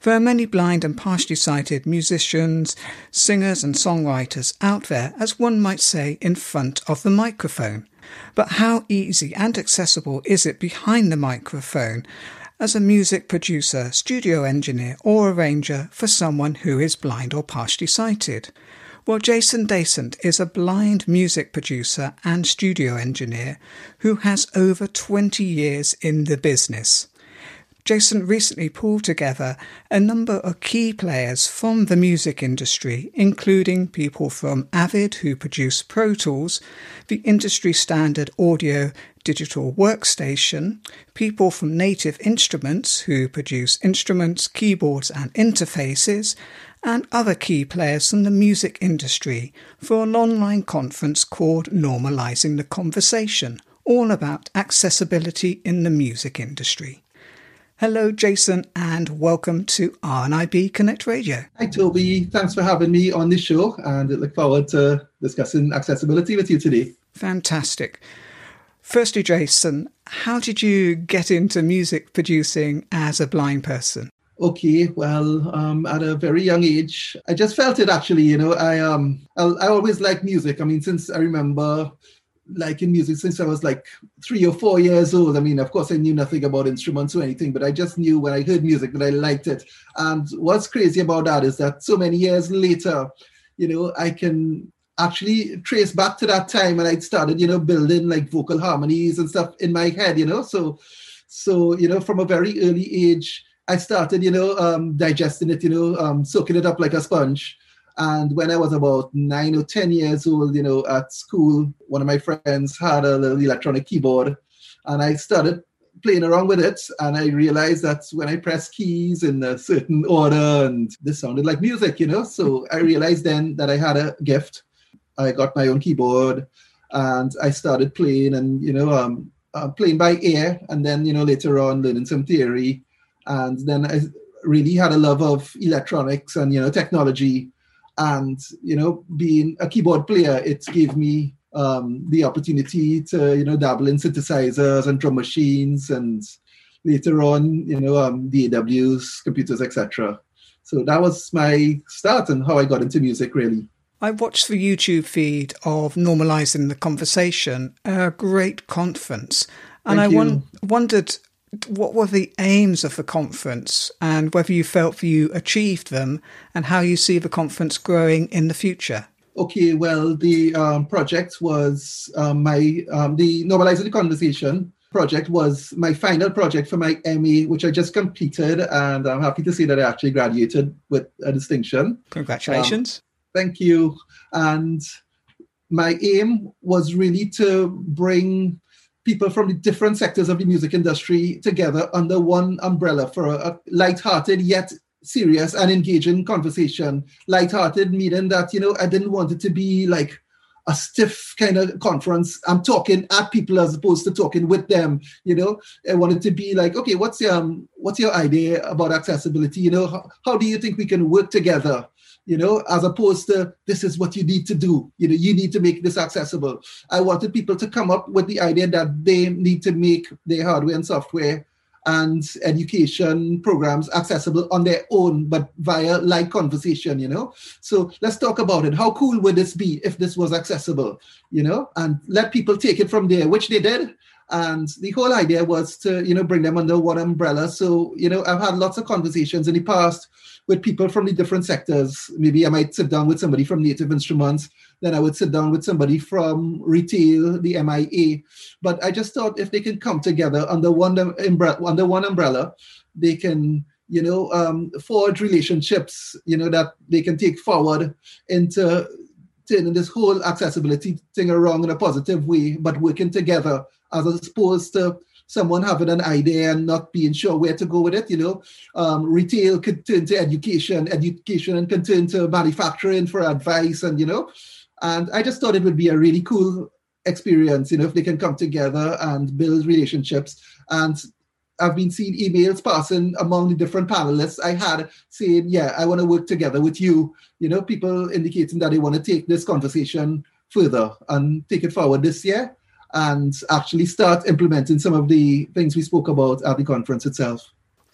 There are many blind and partially sighted musicians, singers and songwriters out there, as one might say, in front of the microphone. But how easy and accessible is it behind the microphone as a music producer, studio engineer or arranger for someone who is blind or partially sighted? Well, Jason Dasent is a blind music producer and studio engineer who has over 20 years in the business. Jason recently pulled together a number of key players from the music industry, including people from Avid, who produce Pro Tools, the industry standard audio digital workstation, people from Native Instruments, who produce instruments, keyboards and interfaces, and other key players from the music industry for an online conference called Normalizing the Conversation, all about accessibility in the music industry. Hello, Jason, and welcome to RNIB Connect Radio. Hi, Toby. Thanks for having me on this show, and I look forward to discussing accessibility with you today. Fantastic. Firstly, Jason, how did you get into music producing as a blind person? Okay, well, at a very young age, I just felt it actually. I always liked music. I mean, since I remember liking music since I was like 3 or 4 years old. I mean, of course, I knew nothing about instruments or anything, but I just knew when I heard music that I liked it. And what's crazy about that is that so many years later, I can actually trace back to that time when I started, building like vocal harmonies and stuff in my head, So, from a very early age, I started, digesting it, soaking it up like a sponge. And when I was about 9 or 10 years old, at school, one of my friends had a little electronic keyboard and I started playing around with it. And I realized that when I pressed keys in a certain order, and this sounded like music, So I realized then that I had a gift. I got my own keyboard and I started playing and, playing by ear. And then, later on learning some theory. And then I really had a love of electronics and, technology. And, being a keyboard player, it gave me the opportunity to, dabble in synthesizers and drum machines and later on, DAWs, computers, etc. So that was my start and how I got into music, really. I watched the YouTube feed of Normalizing the Conversation, a great conference. And I wondered, what were the aims of the conference and whether you felt you achieved them and how you see the conference growing in the future? Okay, well, the project was the Normalizing the Conversation project was my final project for my MA, which I just completed. And I'm happy to say that I actually graduated with a distinction. Congratulations. Thank you. And my aim was really to bring people from the different sectors of the music industry together under one umbrella for a light-hearted yet serious and engaging conversation. Light-hearted meaning that, I didn't want it to be like a stiff kind of conference. I'm talking at people as opposed to talking with them. I wanted to be like, okay, what's your idea about accessibility? How do you think we can work together? As opposed to this is what you need to do. You need to make this accessible. I wanted people to come up with the idea that they need to make their hardware and software and education programs accessible on their own, but via light conversation, So let's talk about it. How cool would this be if this was accessible, and let people take it from there, which they did. And the whole idea was to, bring them under one umbrella. So, I've had lots of conversations in the past with people from the different sectors. Maybe I might sit down with somebody from Native Instruments, then I would sit down with somebody from retail, the MIA. But I just thought if they can come together under one umbrella, they can, forge relationships, that they can take forward into turning this whole accessibility thing around in a positive way, but working together as opposed to someone having an idea and not being sure where to go with it. Retail could turn to education and can turn to manufacturing for advice and I just thought it would be a really cool experience, if they can come together and build relationships. And I've been seeing emails passing among the different panelists I had saying, yeah, I want to work together with you. People indicating that they want to take this conversation further and take it forward this year and actually start implementing some of the things we spoke about at the conference itself.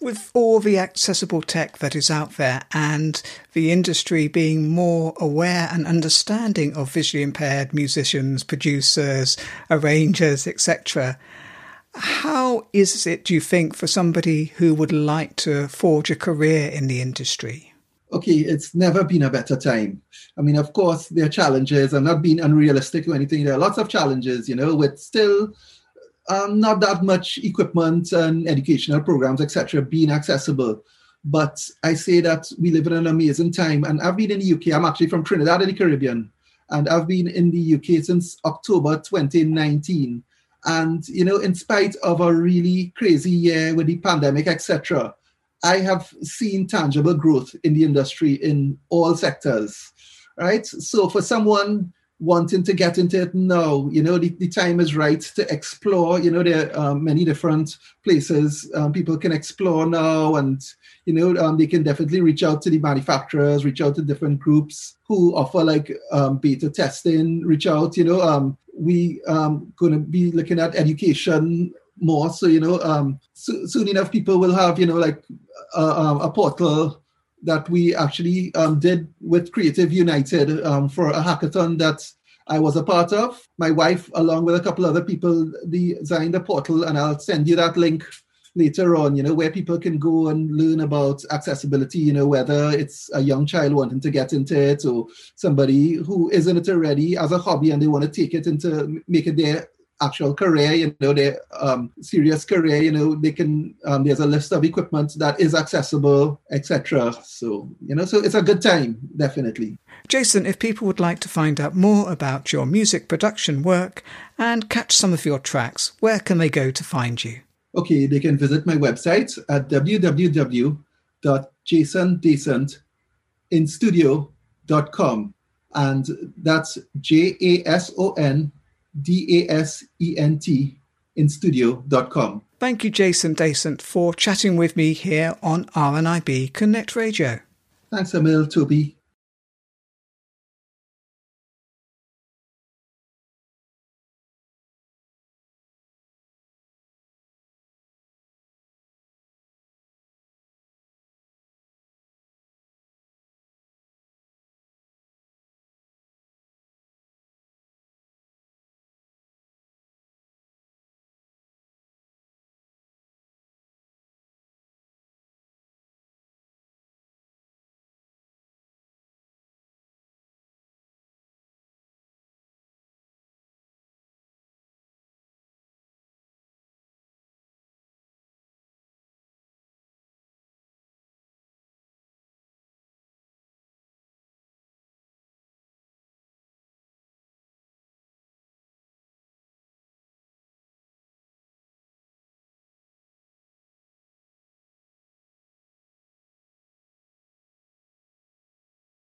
With all the accessible tech that is out there and the industry being more aware and understanding of visually impaired musicians, producers, arrangers, etc., how is it, do you think, for somebody who would like to forge a career in the industry? Okay, it's never been a better time. I mean, of course, there are challenges. I'm not being unrealistic or anything. There are lots of challenges, with still not that much equipment and educational programs, etc., being accessible. But I say that we live in an amazing time. And I've been in the UK. I'm actually from Trinidad in the Caribbean. And I've been in the UK since October 2019. And, in spite of a really crazy year with the pandemic, etc., I have seen tangible growth in the industry in all sectors, right? So for someone wanting to get into it now, the time is right to explore. There are many different places people can explore now, and they can definitely reach out to the manufacturers, reach out to different groups who offer like beta testing, reach out. We going to be looking at education more. So soon enough, people will have a portal that we actually did with Creative United for a hackathon that I was a part of. My wife, along with a couple other people, designed a portal, and I'll send you that link later on, where people can go and learn about accessibility, whether it's a young child wanting to get into it or somebody who is in it already as a hobby and they want to take it into, make it their actual career, their serious career, they can, there's a list of equipment that is accessible, etc. So, so it's a good time, definitely. Jason, if people would like to find out more about your music production work and catch some of your tracks, where can they go to find you? Okay, they can visit my website at www.jasondasent.instudio.com, and that's JASONDASENT instudio.com. Thank you, Jason Dasent, for chatting with me here on RNIB Connect Radio. Thanks, Emil, Toby.